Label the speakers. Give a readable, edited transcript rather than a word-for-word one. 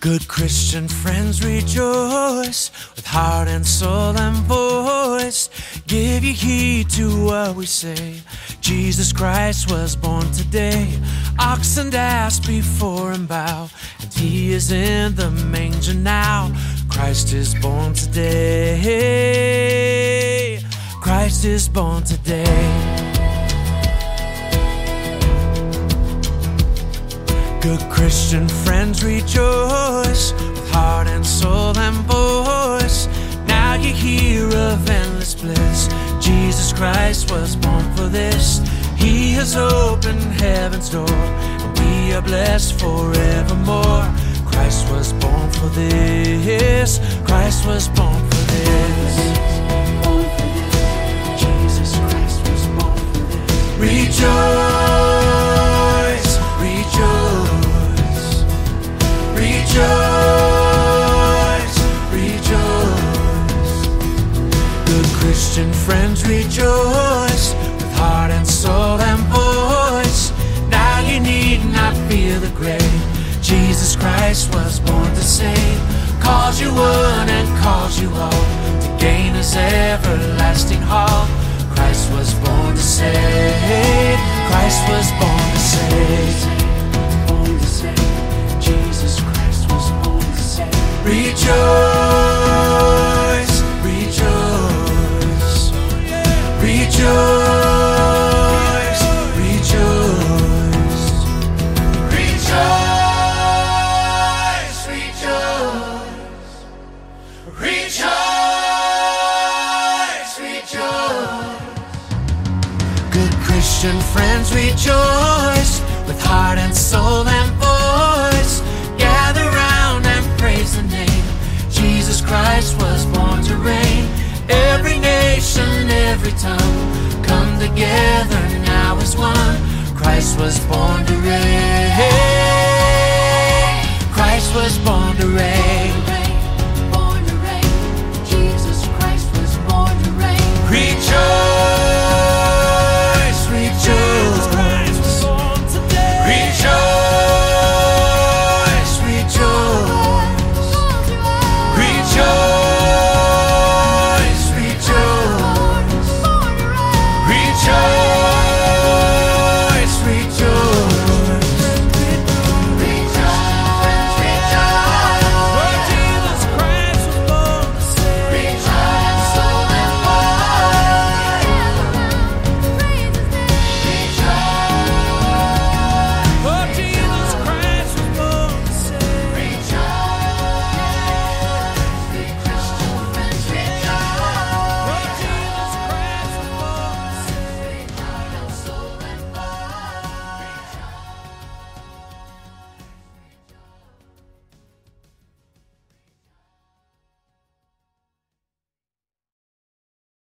Speaker 1: Good Christian friends, rejoice with heart and soul and voice. Give ye heed to what we say. Jesus Christ was born today. Ox and ass before him bow, and he is in the manger now. Christ is born today. Christ is born today. Good Christian friends, rejoice with heart and soul and voice. Now you hear of endless bliss. Jesus Christ was born for this. He has opened heaven's door, and we are blessed forevermore. Christ was born for this. Christ was born for this. Jesus Christ was born for this. Rejoice, rejoice, rejoice, rejoice. Good Christian friends, rejoice with heart and soul and voice. Now you need not fear the grave. Jesus Christ was born to save. Calls you one and calls you all to gain his everlasting hall. Christ was born to save. Christ was born to save. Jesus Christ was born to save. Rejoice, rejoice, rejoice, rejoice, rejoice, rejoice, rejoice, rejoice. Good Christian friends, rejoice with heart and soul and voice. Gather round and praise the name. Jesus Christ was born to reign. Every nation, every tongue, come together now as one. Christ was born to reign. Christ was born to reign.